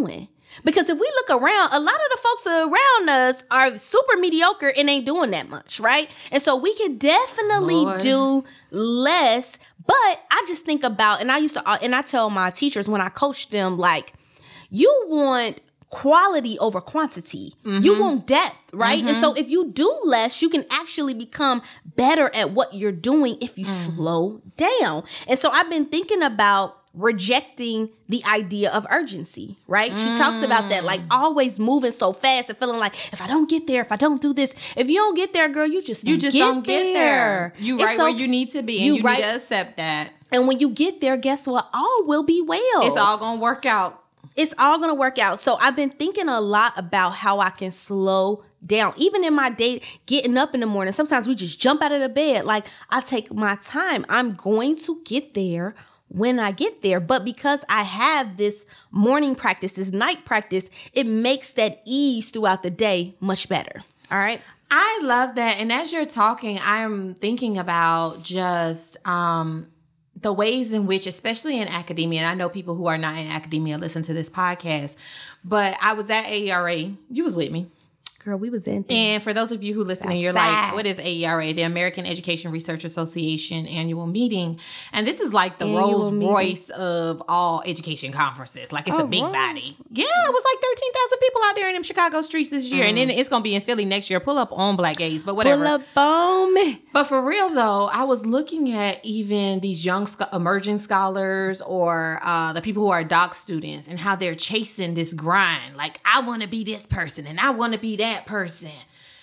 Because if we look around, a lot of the folks around us are super mediocre and ain't doing that much, right? And so we can definitely Lord. do less. But I just think about, and I used to, and I tell my teachers when I coach them, like, you want quality over quantity. Mm-hmm. You want depth, right? Mm-hmm. And so if you do less, you can actually become better at what you're doing if you mm. slow down. And so I've been thinking about rejecting the idea of urgency, right? Mm. She talks about that, like always moving so fast and feeling like, if I don't get there, if I don't do this, if you don't get there, girl, you just you just get don't there. get there. You it's right so, where you need to be, and you, you right, need to accept that. And when you get there, guess what? All will be well. It's all gonna work out. It's all going to work out. So I've been thinking a lot about how I can slow down. Even in my day, getting up in the morning, sometimes we just jump out of the bed. Like, I take my time. I'm going to get there when I get there. But because I have this morning practice, this night practice, it makes that ease throughout the day much better. All right. I love that. And as you're talking, I'm thinking about just, um, the ways in which, especially in academia, and I know people who are not in academia listen to this podcast, but I was at A E R A. You was with me. Girl, we was in. And for those of you who listen and you're like, what is A E R A? The American Education Research Association annual meeting. And this is like the annual Rolls meeting. Royce of all education conferences. Like, it's oh, a big Rolls. body. Yeah, it was like thirteen thousand people out there in them Chicago streets this year. Mm. And then it's going to be in Philly next year. Pull up on Black Gaze, but whatever. Pull up on me. But for real, though, I was looking at even these young sc- emerging scholars or uh, the people who are doc students and how they're chasing this grind. Like, I want to be this person and I want to be that person.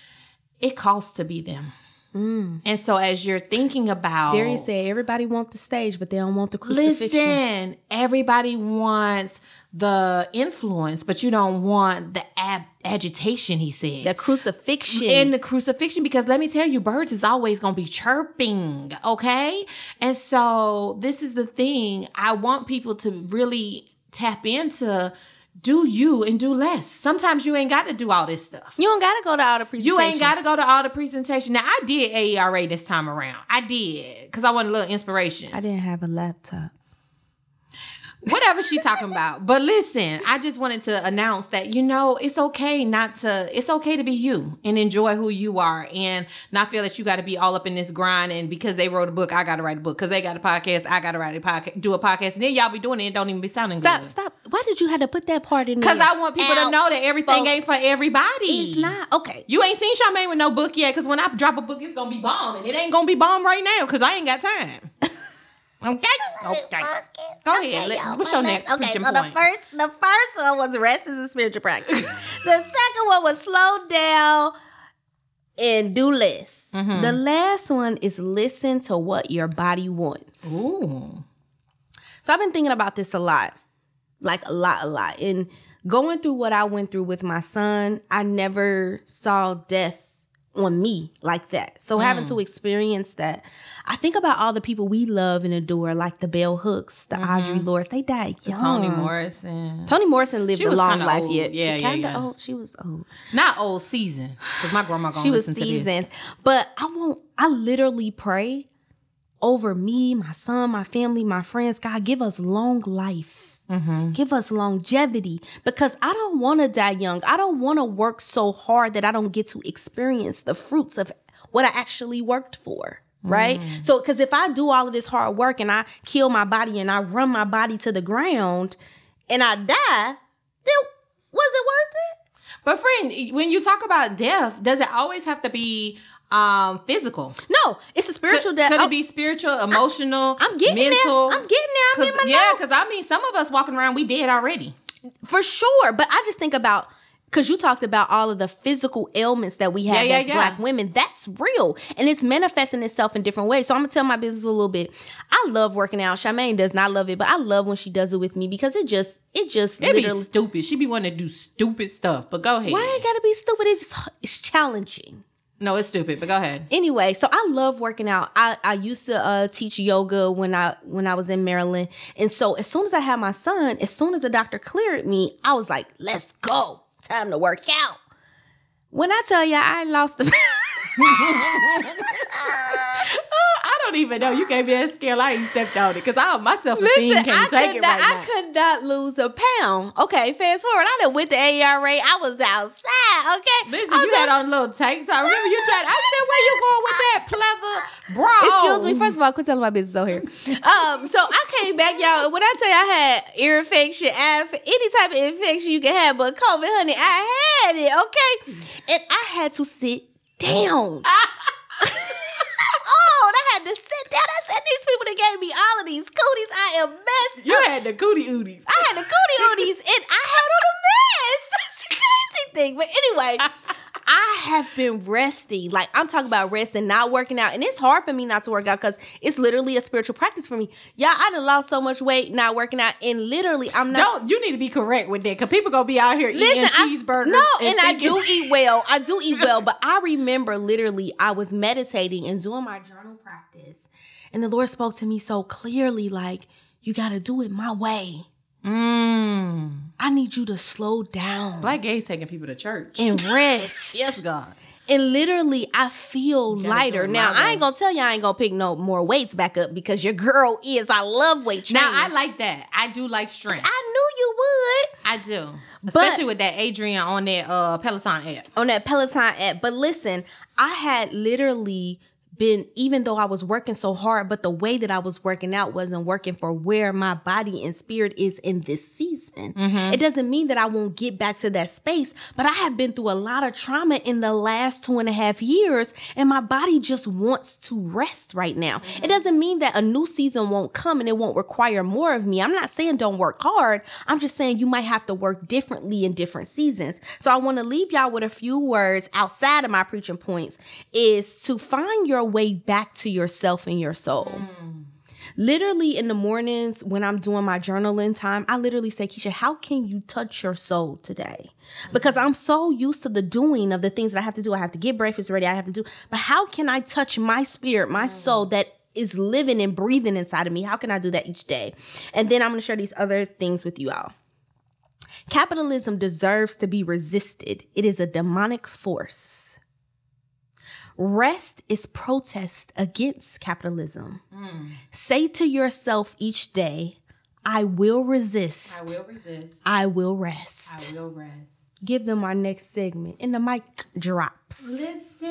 It costs to be them. Mm. And so as you're thinking about, Darius said everybody wants the stage, but they don't want the crucifixion. Listen, everybody wants the influence, but you don't want the ab- agitation, he said. The crucifixion. And the crucifixion, because let me tell you, birds is always going to be chirping, okay? And so this is the thing. I want people to really tap into do you and do less. Sometimes you ain't got to do all this stuff. You don't got to go to all the presentations. You ain't got to go to all the presentation. Now, I did A E R A this time around. I did, because I wanted a little inspiration. I didn't have a laptop. Whatever she talking about. But listen, I just wanted to announce that, you know, it's okay not to, it's okay to be you and enjoy who you are and not feel that you got to be all up in this grind. And because they wrote a book, I got to write a book. Because they got a podcast, I got to write a podcast, do a podcast. And then y'all be doing it and don't even be sounding stop, good. Stop, Stop. Why did you have to put that part in there? Because I want people Ow. to know that everything Folk. ain't for everybody. It's not. Okay. You ain't seen Charmaine with no book yet. Because when I drop a book, it's going to be bomb. And it ain't going to be bomb right now because I ain't got time. Okay. Okay. Go okay, ahead. Let, what's your next Okay, preaching so point? the first, the first one was rest is a spiritual practice. The second one was slow down and do less. Mm-hmm. The last one is listen to what your body wants. Ooh. So I've been thinking about this a lot, like a lot, a lot. And going through what I went through with my son, I never saw death on me like that. So mm. having to experience that, I think about all the people we love and adore, like the Bell Hooks, the mm-hmm. Audre Lordes. They died young. The Toni Morrison. Toni Morrison lived she a long life old. yet. Yeah, yeah, yeah. Old. She was old. Not old, seasoned. Because my grandma gonna she listen was seasoned. to this. But I won't. I literally pray over me, my son, my family, my friends. God, give us long life. Mm-hmm. Give us longevity, because I don't want to die young. I don't want to work so hard that I don't get to experience the fruits of what I actually worked for. Right. Mm. So because if I do all of this hard work and I kill my body and I run my body to the ground and I die, then was it worth it? But friend, when you talk about death, does it always have to be um physical? No, it's a spiritual could, death. Could it be spiritual, emotional, I'm, I'm getting mental? there. I'm getting there. I'm in my Yeah, because I mean, some of us walking around, we dead already. For sure. But I just think about, because you talked about all of the physical ailments that we have yeah, as yeah, yeah. Black women. That's real. And it's manifesting itself in different ways. So I'm going to tell my business a little bit. I love working out. Charmaine does not love it, but I love when she does it with me, because it just, it just It be stupid. She be wanting to do stupid stuff, but go ahead. Why it got to be stupid? It's just, it's challenging. No, it's stupid, but go ahead. Anyway, so I love working out. I, I used to uh, teach yoga when I when I was in Maryland. And so as soon as I had my son, as soon as the doctor cleared me, I was like, let's go. Time to work out. When I tell you I lost the... I don't even know. You gave me that scale. I ain't stepped on it because I my self esteem Listen, can't I take could it not, right I now. could not lose a pound. Okay, fast forward. I done went to A R A. I was outside. Okay, Listen, I you was had out- on a little tank top. Remember you tried. I said, where you going with that pleather bra? Excuse me. First of all, quit telling my business over here. Um, so I came back, y'all. and When I tell you I had ear infection, I had any type of infection you can have, but COVID, honey, I had it. Okay, and I had to sit down. Oh, and I had to sit down. I said, these people that gave me all of these cooties, I am messed You up. had the cootie ooties. I had the cootie ooties, and I had on a mess. That's the crazy thing. But anyway, I have been resting. Like, I'm talking about resting, not working out. And it's hard for me not to work out because it's literally a spiritual practice for me. Y'all, I done lost so much weight not working out. And literally, I'm not. Don't you need to be correct with that because people gonna be out here eating Listen, I- cheeseburgers. no, and, and I thinking- do eat well. I do eat well. But I remember literally, I was meditating and doing my journal practice. And the Lord spoke to me so clearly, like, you got to do it my way. Mm. I need you to slow down Black gays taking people to church. and rest. Yes, God. And literally, I feel gotta do lighter. it Now, my I way. ain't going to tell you I ain't going to pick no more weights back up because your girl is. I love weight training. Now I like that. I do like strength. I knew you would. I do, But- especially with that Adrian on that uh, Peloton app. On that Peloton app. But listen, I had literally been, even though I was working so hard, but the way that I was working out wasn't working for where my body and spirit is in this season. Mm-hmm. It doesn't mean that I won't get back to that space, but I have been through a lot of trauma in the last two and a half years, and my body just wants to rest right now. Mm-hmm. It doesn't mean that a new season won't come and it won't require more of me. I'm not saying don't work hard. I'm just saying you might have to work differently in different seasons. So I want to leave y'all with a few words outside of my preaching points is to find your way back to yourself and your soul. Mm. Literally in the mornings when I'm doing my journaling time, I literally say, Keisha, how can you touch your soul today? Because I'm so used to the doing of the things that I have to do. I have to get breakfast ready. I have to do. But how can I touch my spirit, my mm. soul that is living and breathing inside of me? How can I do that each day? And then I'm going to share these other things with you all. Capitalism deserves to be resisted. It is a demonic force. Rest is protest against capitalism. Mm. Say to yourself each day, I will resist. I will resist. I will rest. I will rest. Give them our next segment. And the mic drops. Listen.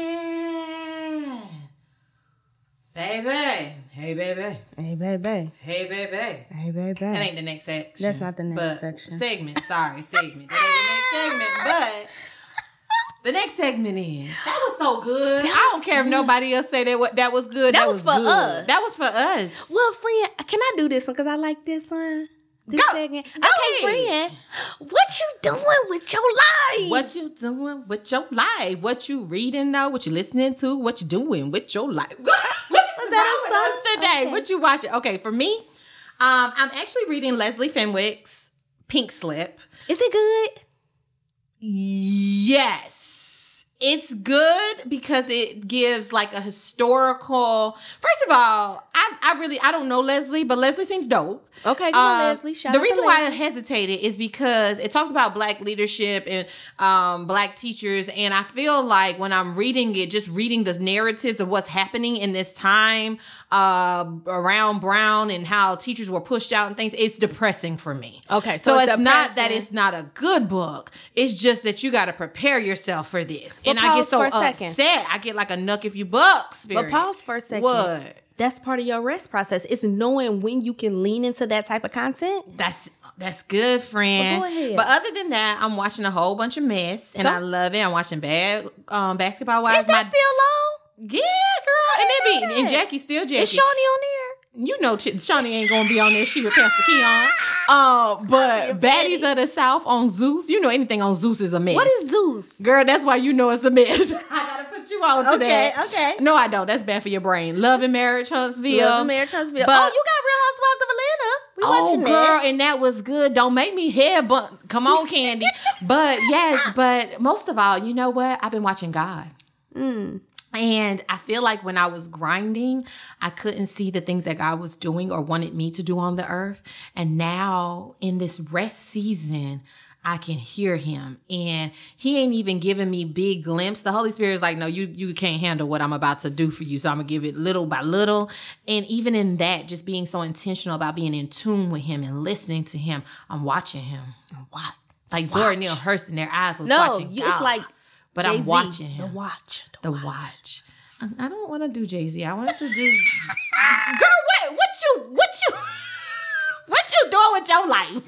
Baby. Hey, baby. Hey, baby. Hey, baby. Hey, baby. That ain't the next section. That's not the next but section. Segment. Sorry, segment. That ain't the next segment, but... The next segment is that was so good. That I don't was care good. if nobody else say that what that was good. That That, was was, for good. us. That was for us. Well, friend, can I do this one? Because I like this one. This Go. segment. Go Okay, ahead. friend. What you doing with your life? What you doing with your life? What you reading now? What you listening to? What you doing with your life? What is that a us today? Okay. What you watching? Okay, for me, um, I'm actually reading Leslie Fenwick's Pink Slip. Is it good? Yes. It's good because it gives like a historical. First of all, I, I really I don't know Leslie, but Leslie seems dope. Okay, come on, Uh, Leslie. Shout the out reason to why I Leslie. hesitated is because it talks about Black leadership and um, Black teachers, and I feel like when I'm reading it, just reading the narratives of what's happening in this time uh, around Brown and how teachers were pushed out and things, it's depressing for me. Okay, so, so it's, it's not that depressing. it's not a good book. It's just that you got to prepare yourself for this, But and I get pause so for a second. upset. I get like a nuck if you buck spirit. But pause for a second. What? That's part of your rest process. It's knowing when you can lean into that type of content. That's that's good, friend. Well, go ahead. But other than that, I'm watching a whole bunch of mess, and Go. I love it. I'm watching Bad um, Basketball Wives. Is that My- still long? yeah, girl, and didn't it know be and that. Jackie's still Jackie. Is Shawnee on there? You know, Ch- Shawnee ain't gonna be on there. She with Pastor Keon. Uh, but Baddies of the South on Zeus. You know, anything on Zeus is a mess. What is Zeus? Girl, that's why you know it's a mess. I gotta put you on to Okay, that. okay. No, I don't. That's bad for your brain. Love and Marriage, Huntsville. Love and Marriage Huntsville. But- Oh, you got Real Housewives of Atlanta. We Oh, watching girl, that. and that was good. Don't make me head bump. Come on, Candy. But yes, but most of all, you know what? I've been watching God. Mm. And I feel like when I was grinding, I couldn't see the things that God was doing or wanted me to do on the earth. And now in this rest season, I can hear him. And he ain't even giving me big glimpse. The Holy Spirit is like, no, you you can't handle what I'm about to do for you. So I'm going to give it little by little. And even in that, just being so intentional about being in tune with him and listening to him, I'm watching him. Watch. Like Zora Neale Hurston, their eyes was no, watching you, God. it's like But Jay-Z, I'm watching him. The watch. The, the watch. watch. I don't want to do Jay-Z. I want to do... Girl, what? What you... What you... What you doing with your life?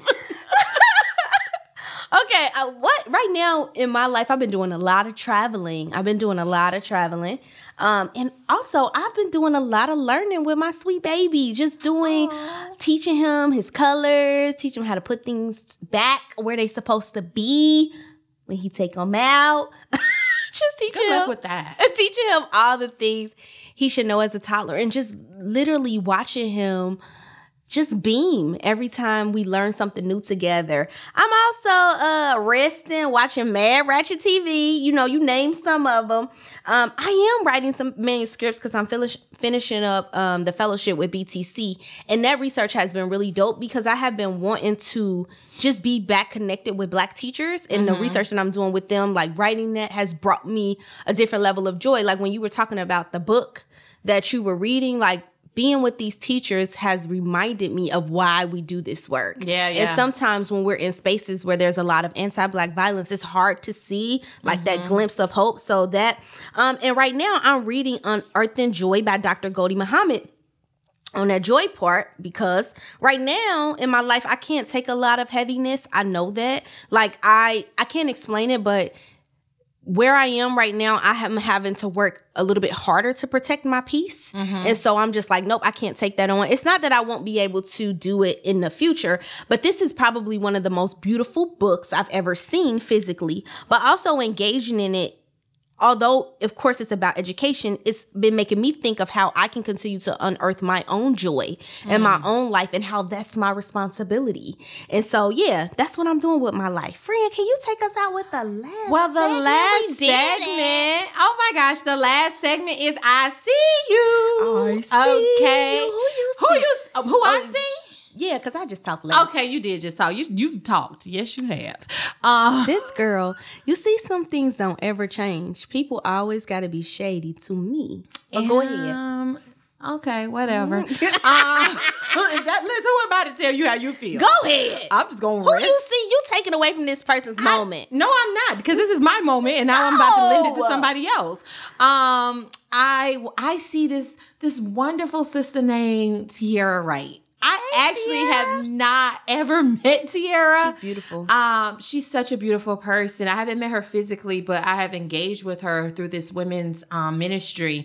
Okay, uh, what right now in my life, I've been doing a lot of traveling. I've been doing a lot of traveling. Um, and also, I've been doing a lot of learning with my sweet baby. Just doing, Aww. teaching him his colors, teaching him how to put things back where they supposed to be when he take them out. Just teaching Good luck him with that. Teaching him all the things he should know as a toddler, and just literally watching him just beam every time we learn something new together. I'm also uh, resting, watching Mad Ratchet T V. You know, you name some of them. Um, I am writing some manuscripts because I'm finish, finishing up um, the fellowship with B T C. And that research has been really dope because I have been wanting to just be back connected with Black teachers. And mm-hmm. the research that I'm doing with them, like writing that, has brought me a different level of joy. Like when you were talking about the book that you were reading, like, being with these teachers has reminded me of why we do this work. Yeah, yeah. And sometimes when we're in spaces where there's a lot of anti-Black violence, it's hard to see like mm-hmm. that glimpse of hope. So that, um, and right now I'm reading Unearthing Joy by Doctor Gholdy Muhammad on that joy part, because right now in my life, I can't take a lot of heaviness. I know that. Like I, I can't explain it, but where I am right now, I am having to work a little bit harder to protect my peace. Mm-hmm. And so I'm just like, nope, I can't take that on. It's not that I won't be able to do it in the future, but this is probably one of the most beautiful books I've ever seen physically, but also engaging in it. Although, of course, it's about education, it's been making me think of how I can continue to unearth my own joy mm. in my own life and how that's my responsibility. And so, yeah, that's what I'm doing with my life. Friend, can you take us out with the last Well, the segment? last We did segment, it. oh my gosh, the last segment is I See You. I see okay. you. Who you Who see? you, uh, who I Oh, see? Yeah, because I just talked last. Okay, you did just talk. You, you've talked. Yes, you have. Um, This girl, you see, some things don't ever change. People always got to be shady to me. But go ahead. Um, okay, whatever. um, that, listen, who am I to tell you how you feel? Go ahead. I'm just going to Who rest. you see? You taking away from this person's I- moment. No, I'm not, because this is my moment, and now I'm about to lend it to No. somebody else. Um, I I see this this wonderful sister named Tiara Wright. I Hey, actually Tiara. have not ever met Tiara. She's beautiful. Um, she's such a beautiful person. I haven't met her physically, but I have engaged with her through this women's um, ministry.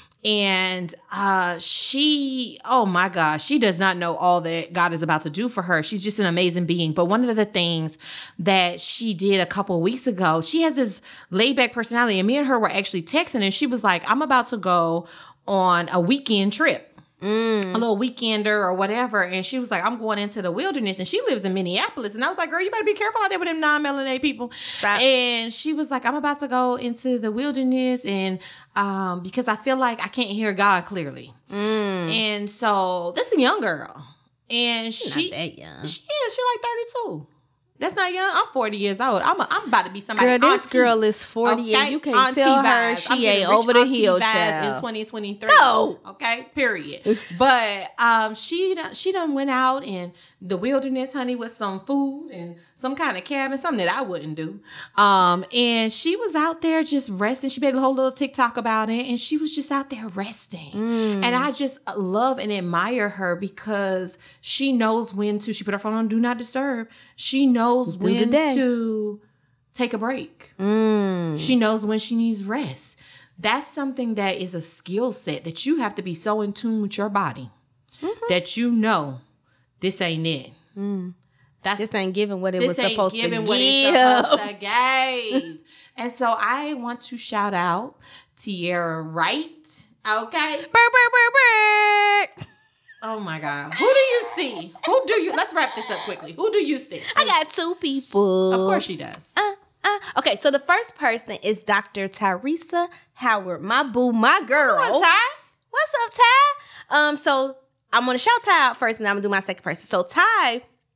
And uh, she, oh my gosh, she does not know all that God is about to do for her. She's just an amazing being. But one of the things that she did a couple of weeks ago, she has this laid back personality. And me and her were actually texting, and she was like, I'm about to go on a weekend trip. Mm. A little weekender or whatever. And she was like, I'm going into the wilderness. And she lives in Minneapolis. And I was like, girl, you better be careful out there with them non-melanated people. Stop. And she was like, I'm about to go into the wilderness. And um, because I feel like I can't hear God clearly. Mm. And so this is a young girl. And she, Not that young. she is, she like thirty-two. That's not young. I'm forty years old. I'm a, I'm about to be somebody. Girl, this auntie. girl is forty, Okay? and you can't Auntie tell her vibes. I'm she getting ain't rich over the auntie hill, vibes child. in twenty twenty-three. No. Okay, period. But um, she done, she done went out in the wilderness, honey, with some food and some kind of cabin, something that I wouldn't do. Um, and she was out there just resting. She made a whole little TikTok about it, and she was just out there resting. Mm. And I just love and admire her because she knows when to. She put her phone on Do Not Disturb. She knows Do when the day. to take a break. Mm. She knows when she needs rest. That's something that is a skill set that you have to be so in tune with your body mm-hmm. that you know this ain't it. Mm. That's This ain't giving what it this was ain't supposed to giving give. what it's supposed to give. And so I want to shout out Tiara Wright. Okay. Burr, burr, burr, burr. Oh my God. Who do you see? Who do you? Let's wrap this up quickly. Who do you see? I got two people. Of course she does. Uh, uh. Okay, so the first person is Doctor Tyresa Howard, my boo, my girl. Come on, Ty. What's up, Ty? Um, so I'm gonna shout Ty out first, and I'm gonna do my second person. So Ty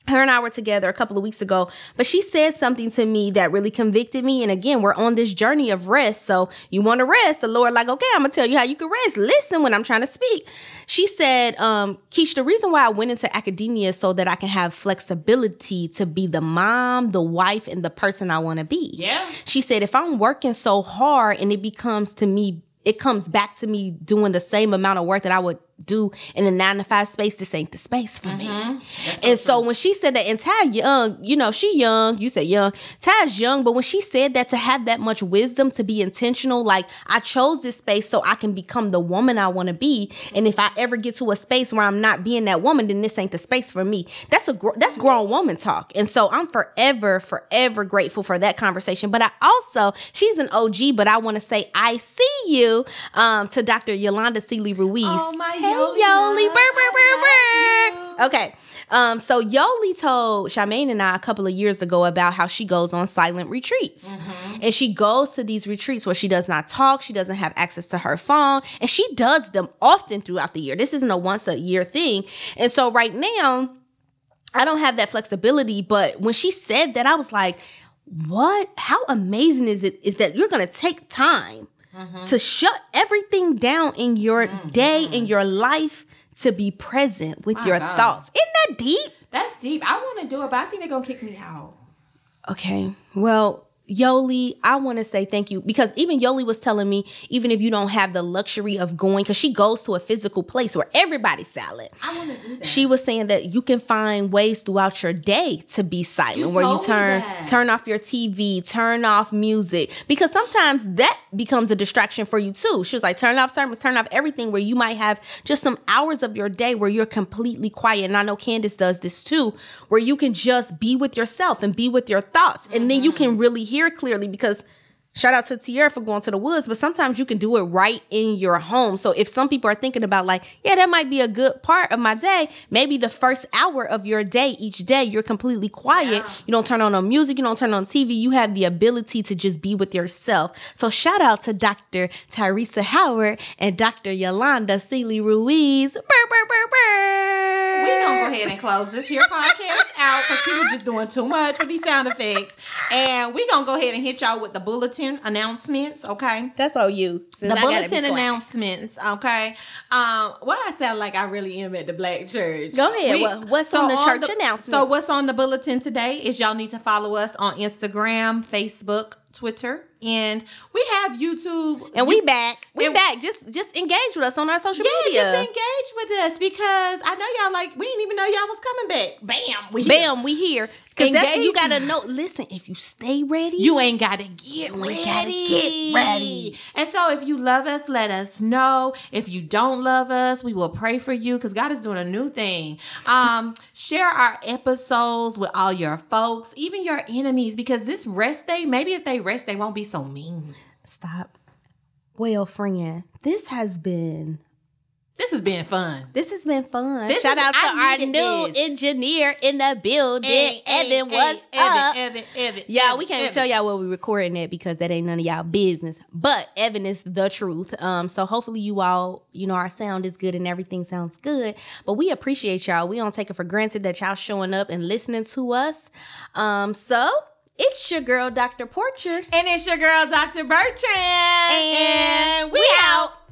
Her and I were together a couple of weeks ago, but she said something to me that really convicted me. And again, we're on this journey of rest. So you want to rest. The Lord like, okay, I'm going to tell you how you can rest. Listen when I'm trying to speak. She said, um, Keish, the reason why I went into academia is so that I can have flexibility to be the mom, the wife, and the person I want to be. Yeah. She said, if I'm working so hard and it becomes to me, it comes back to me doing the same amount of work that I would do in a nine to five space, this ain't the space for mm-hmm. me. So and so true. When she said that, and Ty young, you know, she young, you say young, Ty's young, but when she said that, to have that much wisdom, to be intentional, like I chose this space so I can become the woman I want to be. And if I ever get to a space where I'm not being that woman, then this ain't the space for me. That's a gr- that's grown woman talk. And so I'm forever, forever grateful for that conversation. But I also, she's an O G, but I want to say, I see you um, to Doctor Yolanda Seeley Ruiz. Oh my Hey, Yoli. Burr, burr, burr, burr. Okay. Um, so Yoli told Charmaine and I a couple of years ago about how she goes on silent retreats. Mm-hmm. And she goes to these retreats where she does not talk. She doesn't have access to her phone. And she does them often throughout the year. This isn't a once a year thing. And so right now, I don't have that flexibility. But when she said that, I was like, what? How amazing is it is that you're going to take time Mm-hmm. to shut everything down in your mm-hmm. day, in your life, to be present with My your God. thoughts. Isn't that deep? That's deep. I want to do it, but I think they're going to kick me out. Okay. Well, Yoli, I want to say thank you, because even Yoli was telling me, even if you don't have the luxury of going, because she goes to a physical place where everybody's silent. I want to do that. She was saying that you can find ways throughout your day to be silent, you where you told turn me that. turn off your T V, turn off music, because sometimes that becomes a distraction for you too. She was like, turn off sermons, turn off everything, where you might have just some hours of your day where you're completely quiet. And I know Candace does this too, where you can just be with yourself and be with your thoughts. And mm-hmm. then you can really hear clearly, because shout out to Tierra for going to the woods, but sometimes you can do it right in your home. So if some people are thinking about like, yeah, that might be a good part of my day, maybe the first hour of your day, each day, you're completely quiet. Yeah. You don't turn on no music. You don't turn on T V. You have the ability to just be with yourself. So shout out to Doctor Teresa Howard and Doctor Yolanda Seeley Ruiz. Burr, burr, burr, burr. We're going to go ahead and close this here podcast out, because people just doing too much with these sound effects. And we're going to go ahead and hit y'all with the bulletin announcements, okay? That's all you. The bulletin announcements, okay? Um, why I sound like I really am at the Black church. Go ahead. We, what, what's so on the on church the, announcements? So what's on the bulletin today is y'all need to follow us on Instagram, Facebook, Twitter, and we have YouTube. And we back. We and back. Just just engage with us on our social yeah, media. Yeah, just engage with us, because I know y'all like, we didn't even know y'all was coming back. Bam, we Bam, here. we here. Because that's, you got to know, listen, if you stay ready, you ain't got to get you ready. ain't got to get ready. And so if you love us, let us know. If you don't love us, we will pray for you, because God is doing a new thing. Um, share our episodes with all your folks, even your enemies, because this rest day, maybe if they rest, they won't be so mean. Stop. Well, friend, this has been... This has been fun. This has been fun. This Shout is, out to I our new this. engineer in the building. Hey, Evan, hey, what's hey, up? Evan, Evan, Evan. Y'all, Evan, we can't Evan. tell y'all where we recording at, because that ain't none of y'all business. But Evan is the truth. Um, so hopefully you all, you know, our sound is good and everything sounds good. But we appreciate y'all. We don't take it for granted that y'all showing up and listening to us. Um, so it's your girl, Doctor Porcher. And it's your girl, Doctor Bertrand. And, and we, we out. out.